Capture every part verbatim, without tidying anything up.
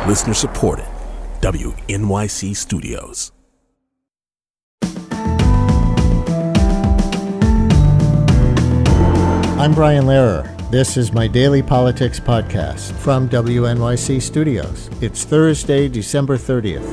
Listener supported. W N Y C Studios. I'm Brian Lehrer. This is my daily politics podcast from W N Y C Studios. It's Thursday, December thirtieth.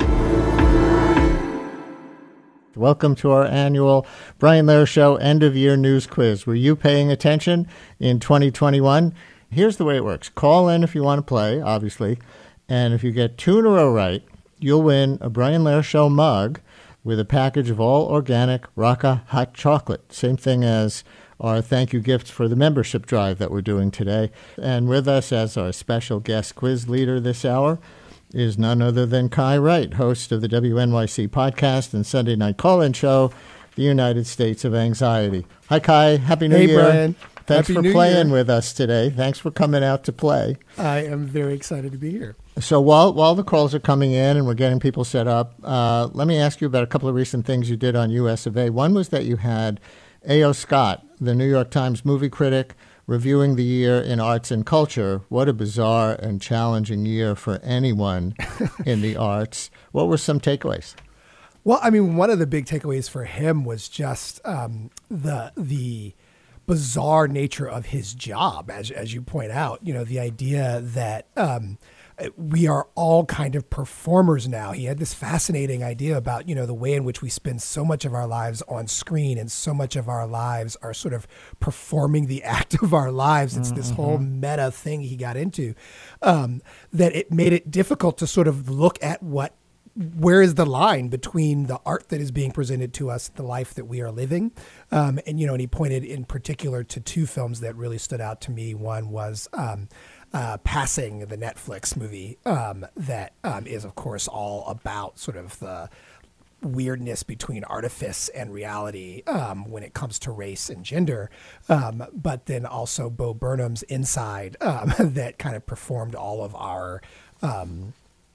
Welcome to our annual Brian Lehrer Show end-of-year news quiz. Were you paying attention in twenty twenty-one? Here's the way it works. Call in if you want to play, obviously. And if you get two in a row right, you'll win a Brian Lehrer Show mug with a package of all organic Rocca hot chocolate. Same thing as our thank you gifts for the membership drive that we're doing today. And with us as our special guest quiz leader this hour is none other than Kai Wright, host of the W N Y C podcast and Sunday night call-in show, The United States of Anxiety. Hi, Kai. Happy New hey, Year. Hey, Brian. Thanks Happy for New playing Year. with us today. Thanks for coming out to play. I am very excited to be here. So while while the calls are coming in and we're getting people set up, uh, let me ask you about a couple of recent things you did on U S of A. One was that you had A O. Scott, the New York Times movie critic, reviewing the year in arts and culture. What a bizarre and challenging year for anyone in the arts. What were some takeaways? Well, I mean, one of the big takeaways for him was just um, the the bizarre nature of his job, as as you point out. You know, the idea that um, we are all kind of performers now. He had this fascinating idea about, you know, the way in which we spend so much of our lives on screen and so much of our lives are sort of performing the act of our lives. It's mm-hmm. this whole meta thing he got into, um, that it made it difficult to sort of look at what where is the line between the art that is being presented to us, the life that we are living? Um, and, you know, and he pointed in particular to two films that really stood out to me. One was um, uh, Passing, the Netflix movie um, that um, is, of course, all about sort of the weirdness between artifice and reality um, when it comes to race and gender. Um, but then also Bo Burnham's Inside um, that kind of performed all of our um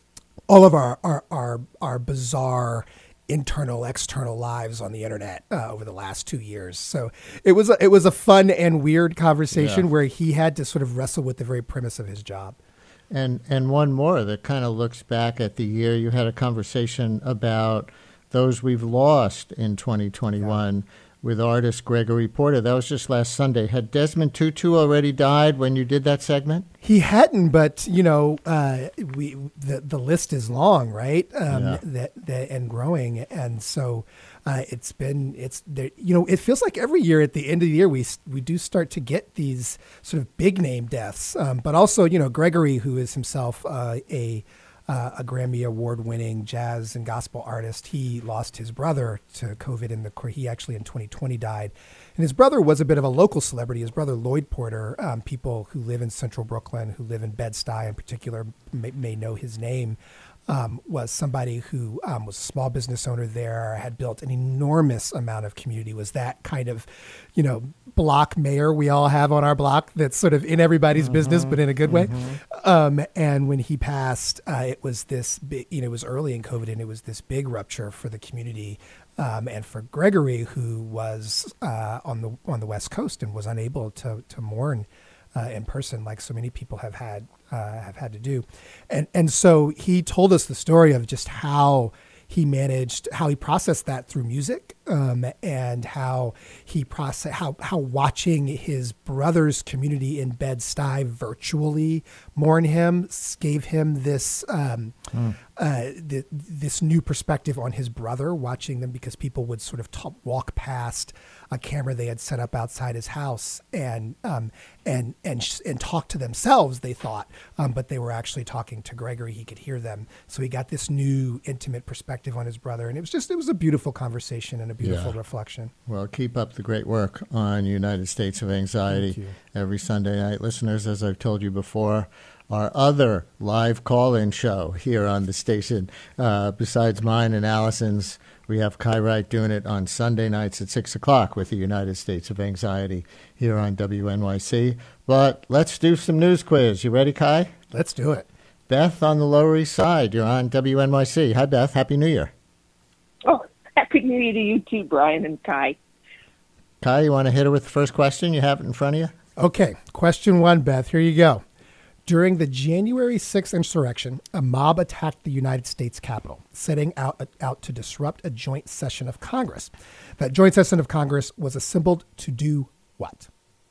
all of our, our, our, our bizarre internal, external lives on the internet uh, over the last two years. So it was, a, it was a fun and weird conversation yeah. where he had to sort of wrestle with the very premise of his job. And, and one more that kind of looks back at the year. You had a conversation about those we've lost in twenty twenty-one. Yeah. With artist Gregory Porter. That was just last Sunday. Had Desmond Tutu already died when you did that segment? He hadn't, but you know, uh, we the the list is long, right? Um, yeah. That that and growing, and so uh, it's been it's there. You know, it feels like every year at the end of the year we we do start to get these sort of big name deaths, um, but also you know Gregory, who is himself uh, a Uh, a Grammy Award-winning jazz and gospel artist. He lost his brother to COVID in the he actually in twenty twenty died. And his brother was a bit of a local celebrity. His brother, Lloyd Porter, um, people who live in central Brooklyn, who live in Bed-Stuy in particular, may, may know his name, um, was somebody who um, was a small business owner there, had built an enormous amount of community, was that kind of, you know, block mayor we all have on our block that's sort of in everybody's mm-hmm. business, but in a good mm-hmm. way. Um, and when he passed, uh, it was this big, you know, it was early in COVID and it was this big rupture for the community. Um, and for Gregory, who was uh, on the on the West Coast and was unable to to mourn uh, in person, like so many people have had uh, have had to do, and and so he told us the story of just how he managed, how he processed that through music, um, and how he process how how watching his brother's community in Bed-Stuy virtually mourn him gave him this um, mm. uh, th- this new perspective on his brother, watching them, because people would sort of t- walk past a camera they had set up outside his house and um, and and sh- and talk to themselves, they thought, um, but they were actually talking to Gregory. He could hear them, so he got this new intimate perspective on his brother, and it was just it was a beautiful conversation and a beautiful yeah. reflection. Well, keep up the great work on United States of Anxiety every Sunday night, listeners. As I've told you before, our other live call-in show here on the station, uh, besides mine and Allison's, we have Kai Wright doing it on Sunday nights at six o'clock with the United States of Anxiety here on W N Y C. But let's do some news quiz. You ready, Kai? Let's do it. Beth on the Lower East Side. You're on W N Y C. Hi, Beth. Happy New Year. Oh, Happy New Year to you too, Brian and Kai. Kai, you want to hit her with the first question? You have it in front of you? Okay. Question one, Beth. Here you go. During the January sixth insurrection, a mob attacked the United States Capitol, setting out, out to disrupt a joint session of Congress. That joint session of Congress was assembled to do what?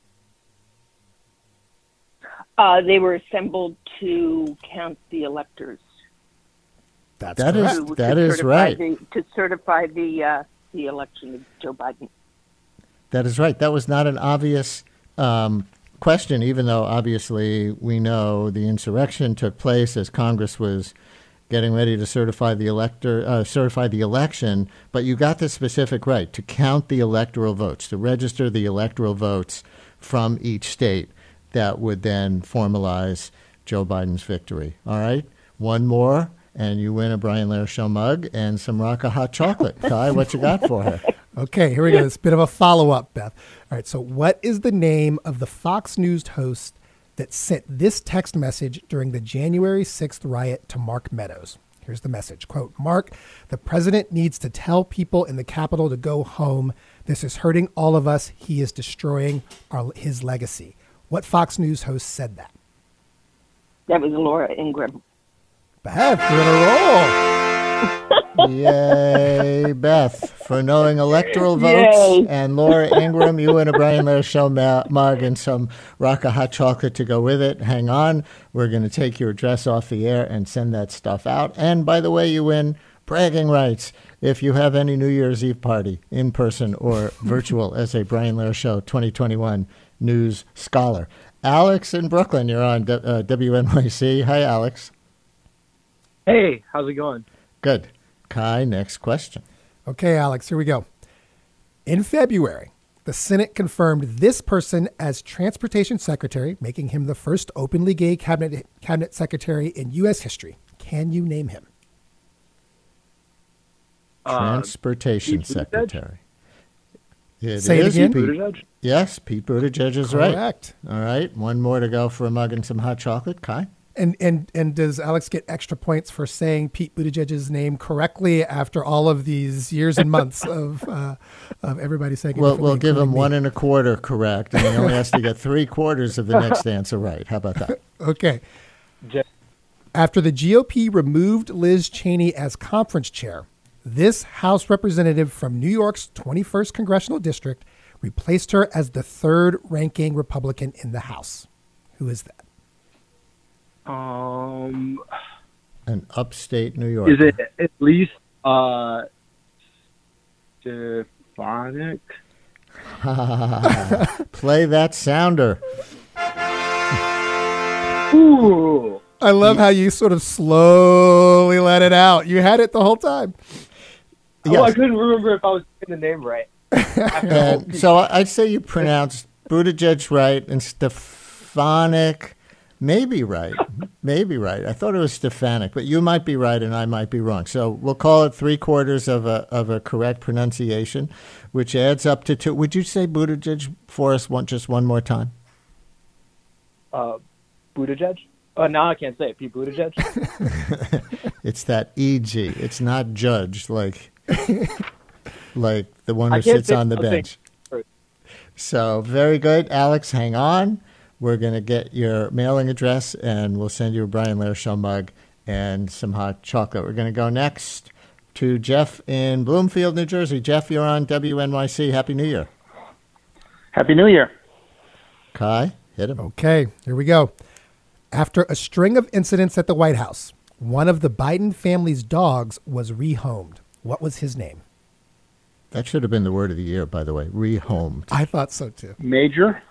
Uh, they were assembled to count the electors. That's That is- correct. To- that to is certify right. The, to certify the uh, the election of Joe Biden. That is right. That was not an obvious um, question, even though obviously we know the insurrection took place as Congress was getting ready to certify the elector uh, certify the election. But you got the specific right to count the electoral votes, to register the electoral votes from each state that would then formalize Joe Biden's victory. All right, one more, and you win a Brian Lehrer Show mug and some Rocca hot chocolate. Kai, what you got for her? Okay, here we go. It's a bit of a follow-up, Beth. All right, so what is the name of the Fox News host that sent this text message during the January sixth riot to Mark Meadows? Here's the message. Quote, Mark, the president needs to tell people in the Capitol to go home. This is hurting all of us. He is destroying our, his legacy. What Fox News host said that? That was Laura Ingraham. Beth, you're on a roll. Yay, Beth, for knowing electoral votes. Yay. And Laura Ingraham, you win a Brian Lehrer Show ma- mug and some Rocca hot chocolate to go with it. Hang on. We're going to take your address off the air and send that stuff out. And by the way, you win bragging rights if you have any New Year's Eve party, in person or virtual, as a Brian Lehrer Show twenty twenty-one news scholar. Alex in Brooklyn, you're on D- uh, W N Y C. Hi, Alex. Hey, how's it going? Good. Kai, next question. Okay, Alex, here we go. In February, the Senate confirmed this person as Transportation Secretary, making him the first openly gay cabinet cabinet secretary in U S history. Can you name him? Transportation Pete Buttigieg? Secretary. It Say it is again. Pete- Buttigieg? Yes, Pete Buttigieg is right. Correct. All right, one more to go for a mug and some hot chocolate. Kai? And and and does Alex get extra points for saying Pete Buttigieg's name correctly after all of these years and months of uh, of everybody saying it We'll, differently, we'll give him including me? one and a quarter correct, and he only has to get three quarters of the next answer right. How about that? Okay. Je- After the G O P removed Liz Cheney as conference chair, this House representative from New York's twenty-first congressional district replaced her as the third ranking Republican in the House. Who is that? Um, An upstate New York. is it at least uh, Stefanik? Play that sounder. Ooh, I love how you sort of slowly let it out. You had it the whole time. oh, Yes. I couldn't remember if I was getting the name right. And so I'd say you pronounced Buttigieg right and Stefanik maybe right. Maybe right. I thought it was Stefanik, but you might be right and I might be wrong. So we'll call it three quarters of a of a correct pronunciation, which adds up to two. Would you say Buttigieg for us one, just one more time? Uh, Buttigieg? Oh, now I can't say it. Pete Buttigieg? It's that E G. It's not judge like like the one I who can't sits say on the something bench. first. So very good, Alex. Hang on. We're going to get your mailing address, and we'll send you a Brian Lehrer Show mug and some hot chocolate. We're going to go next to Jeff in Bloomfield, New Jersey. Jeff, you're on W N Y C. Happy New Year. Happy New Year. Kai, hit him. Okay, here we go. After a string of incidents at the White House, one of the Biden family's dogs was rehomed. What was his name? That should have been the word of the year, by the way. Rehomed. I thought so too. Major?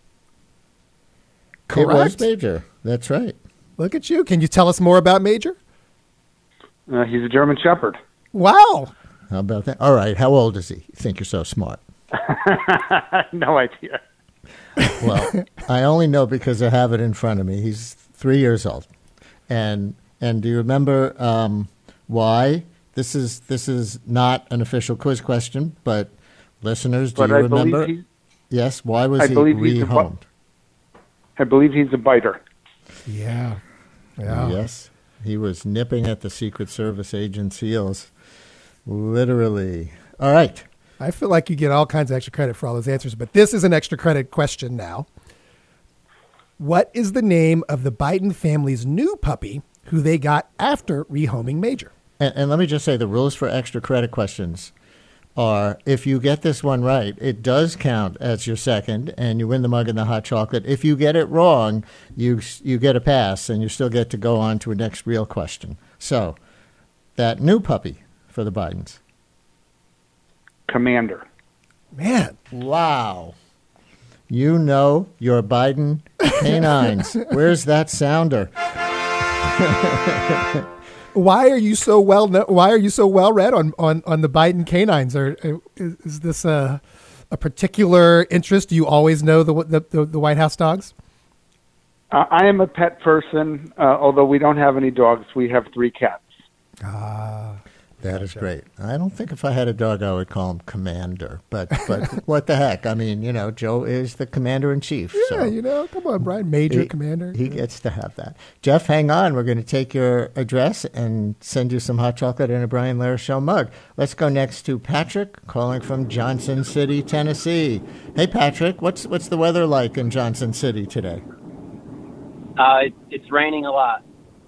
It was Correct. Major. That's right. Look at you. Can you tell us more about Major? Uh, he's a German Shepherd. Wow. How about that? All right. How old is he? You think you're so smart. No idea. Well, I only know because I have it in front of me. He's three years old, and and do you remember um, why? This is this is not an official quiz question, but listeners, do But you I remember? believe he's, Yes. Why was I he believe he's a bu- rehomed? I believe he's a biter. Yeah. Yeah. Yes, he was nipping at the Secret Service agent's heels, literally. All right. I feel like you get all kinds of extra credit for all those answers, but this is an extra credit question now. What is the name of the Biden family's new puppy who they got after rehoming Major? And, and let me just say the rules for extra credit questions are if you get this one right, it does count as your second and you win the mug and the hot chocolate. If you get it wrong, you you get a pass and you still get to go on to a next real question. So that new puppy for the Bidens. Commander. Man. Wow. You know your Biden canines. Where's that sounder? Why are you so well? Why are you so well read on, on, on the Biden canines? Or is, is this a a particular interest? Do you always know the the, the White House dogs? Uh, I am a pet person, uh, although we don't have any dogs. We have three cats. Ah, that is great. I don't think if I had a dog, I would call him Commander. But but what the heck? I mean, you know, Joe is the Commander in Chief. Yeah, so you know, come on, Brian, Major he, Commander. He gets to have that. Jeff, hang on. We're going to take your address and send you some hot chocolate in a Brian Lehrer Show mug. Let's go next to Patrick, calling from Johnson City, Tennessee. Hey, Patrick, what's what's the weather like in Johnson City today? Uh, it, it's raining a lot.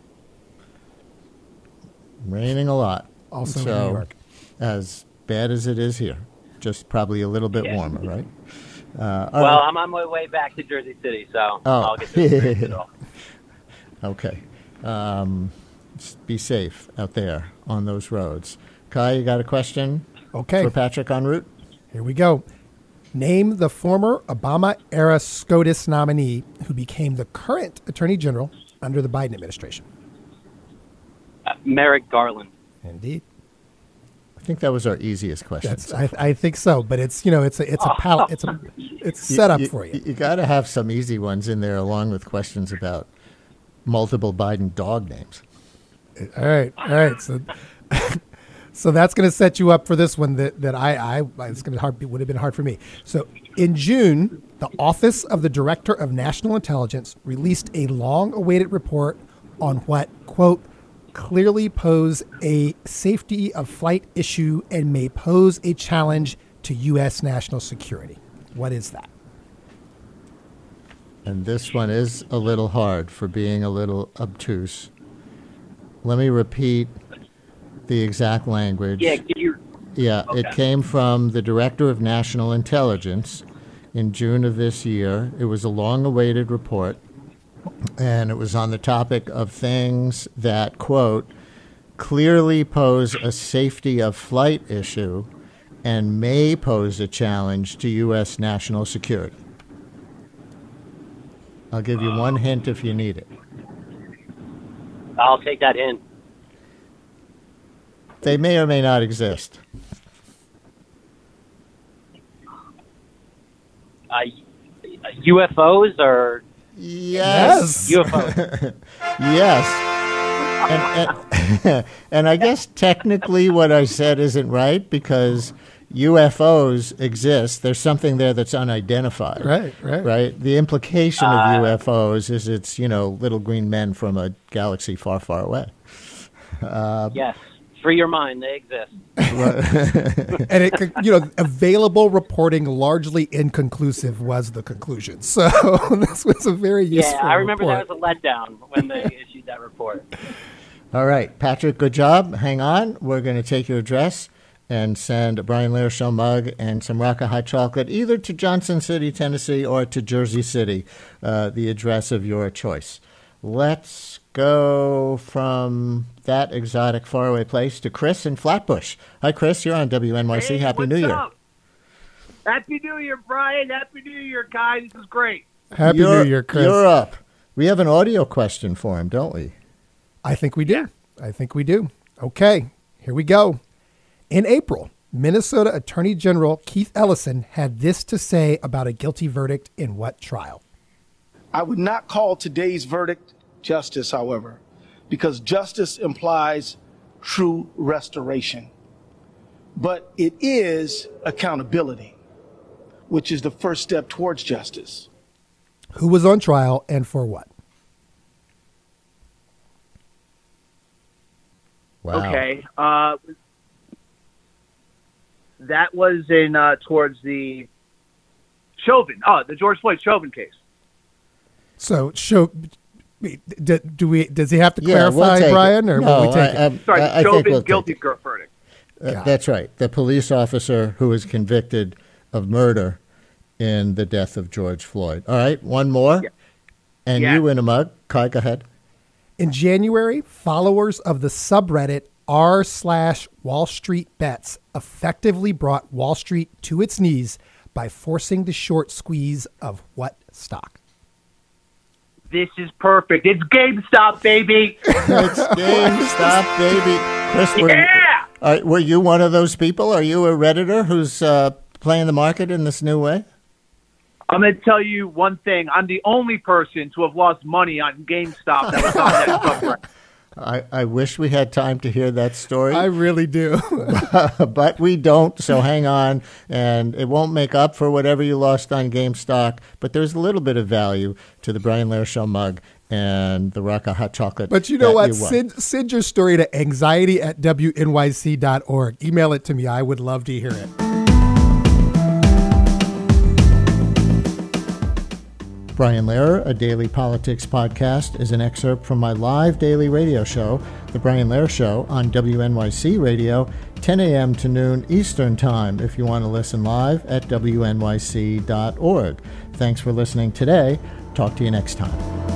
Raining a lot. Also so, in New York. As bad as it is here, just probably a little bit Yeah. warmer, right? Uh, Well, right. I'm on my way back to Jersey City, so Oh. I'll get to experience it all. Okay. Um, s- be safe out there on those roads. Kai, you got a question Okay, for Patrick en route? here we go. Name the former Obama-era SCOTUS nominee who became the current Attorney General under the Biden administration. Uh, Merrick Garland. Indeed. I think that was our easiest question. That's I, I think so, but it's you know it's a it's a palette it's a it's set up for you. You, got to have some easy ones in there, along with questions about multiple Biden dog names. All right, all right. So so that's going to set you up for this one that that I I it's going to hard would have been hard for me. So in June, the Office of the Director of National Intelligence released a long-awaited report on what quote clearly pose a safety of flight issue and may pose a challenge to U S national security. What is that? And this one is a little hard for being a little obtuse. Let me repeat the exact language. Yeah, could you? Yeah, it Okay. came from the Director of National Intelligence in June of this year. It was a long-awaited report, and it was on the topic of things that, quote, clearly pose a safety of flight issue and may pose a challenge to U S national security. I'll give you one hint if you need it. I'll take that in. They may or may not exist. Uh, U F Os or Yes. U F Os? Yes. And, and, and I guess technically what I said isn't right because U F Os exist. There's something there that's unidentified. Right, right. Right? The implication Uh, of U F Os is it's, you know, little green men from a galaxy far, far away. Yes. Free your mind. They exist. And it could, you know, available reporting largely inconclusive was the conclusion. So this was a very useful Yeah, I remember report. that was a letdown when they issued that report. All right, Patrick, good job. Hang on. We're going to take your address and send a Brian Lehrer Show mug and some Rocca Hot Chocolate either to Johnson City, Tennessee, or to Jersey City, uh, the address of your choice. Let's go from that exotic faraway place to Chris in Flatbush. Hi, Chris. You're on W N Y C. Hey, Happy what's New Year. up? Happy New Year, Brian. Happy New Year, Kai. This is great. Happy You're- New Year, Chris. You're up. We have an audio question for him, don't we? I think we do. I think we do. Okay, here we go. In April, Minnesota Attorney General Keith Ellison had this to say about a guilty verdict in what trial? I would not call today's verdict justice, however, because justice implies true restoration. But it is accountability, which is the first step towards justice. Who was on trial and for what? Wow. Okay. Uh, that was in uh, towards the Chauvin. Oh, the George Floyd Chauvin case. So show. Do, do we? Does he have to Yeah, we'll clarify, take it. Brian, or No, will we take I- it? I'm- Sorry, I- I think Chauvin we'll take guilty it. verdict. Uh, that's right. The police officer who was convicted of murder in the death of George Floyd. All right, one more. Yeah. And Yeah. you win a mug. Kai, go ahead. In January, followers of the subreddit r slash Wall Street Bets effectively brought Wall Street to its knees by forcing the short squeeze of what stock? This is perfect. It's GameStop, baby. It's GameStop, baby. Chris, were, Yeah. uh, were you one of those people? Are you a Redditor who's uh, playing the market in this new way? I'm going to tell you one thing. I'm the only person to have lost money on GameStop that was on that subreddit. I, I wish we had time to hear that story. I really do. But we don't, so hang on. And it won't make up for whatever you lost on GameStop, but there's a little bit of value to the Brian Lehrer Show mug and the Rocca Hot Chocolate. But you know that what? you won. Send, send your story to anxiety at W N Y C dot org. Email it to me. I would love to hear it. Brian Lehrer, a daily politics podcast, is an excerpt from my live daily radio show, The Brian Lehrer Show, on W N Y C Radio, ten a.m. to noon Eastern Time, if you want to listen live at W N Y C dot org. Thanks for listening today. Talk to you next time.